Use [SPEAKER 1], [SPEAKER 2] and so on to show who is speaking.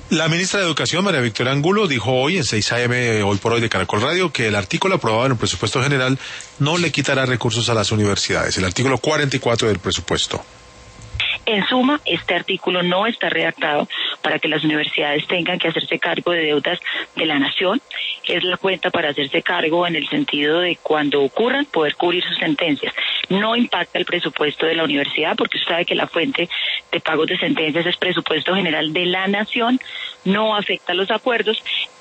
[SPEAKER 1] La ministra de Educación, María Victoria Angulo, dijo hoy en 6 AM, hoy por hoy de Caracol Radio, que el artículo aprobado en el presupuesto general no le quitará recursos a las universidades, el artículo 44 del presupuesto.
[SPEAKER 2] En suma, este artículo no está redactado para que las universidades tengan que hacerse cargo de deudas de la nación. Es la cuenta para hacerse cargo en el sentido de cuando ocurran poder cubrir sus sentencias. No impacta el presupuesto de la universidad porque usted sabe que la fuente de pagos de sentencias es presupuesto general de la nación, no afecta los acuerdos